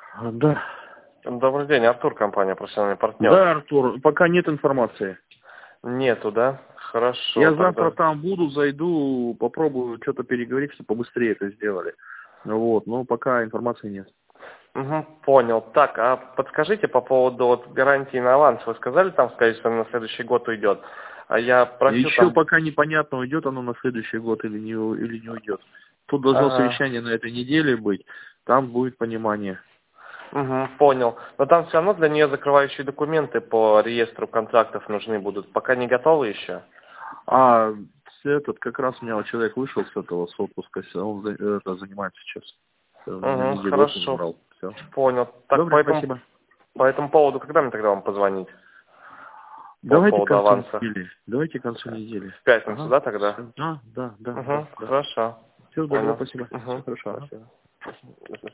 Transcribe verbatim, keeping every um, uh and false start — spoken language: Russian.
Да. Добрый день, Артур, компания «Профессиональный партнер». Да, Артур, пока нет информации. Нету, да? Хорошо. Я тогда... завтра там буду, зайду, попробую что-то переговорить, чтобы побыстрее это сделали. Вот, но пока информации нет. Угу, понял. Так, а подскажите по поводу вот, гарантии на аванс. Вы сказали, там, скорее всего, на следующий год уйдет. А я просил Еще там... пока непонятно, уйдет оно на следующий год или не, у- или не уйдет. Тут должно Ага. совещание на этой неделе быть, там будет понимание. Угу, понял. Но там все равно для нее закрывающие документы по реестру контрактов нужны будут. Пока не готовы еще? А этот, как раз у меня вот человек вышел с этого, с отпуска, он за- это занимается сейчас. На Угу, неделю отпуск хорошо. брал. Все. Понял. Так, по Добрый, этому, спасибо. по этому поводу, когда мне тогда вам позвонить? По Давайте к поводу концу аванса. недели. Давайте к концу недели. В пятницу, Ага. да, тогда? Всё. Да, да, да, Угу, да, да. хорошо. Все, добро, Понял. спасибо. Все Угу, хорошо. Ага. спасибо.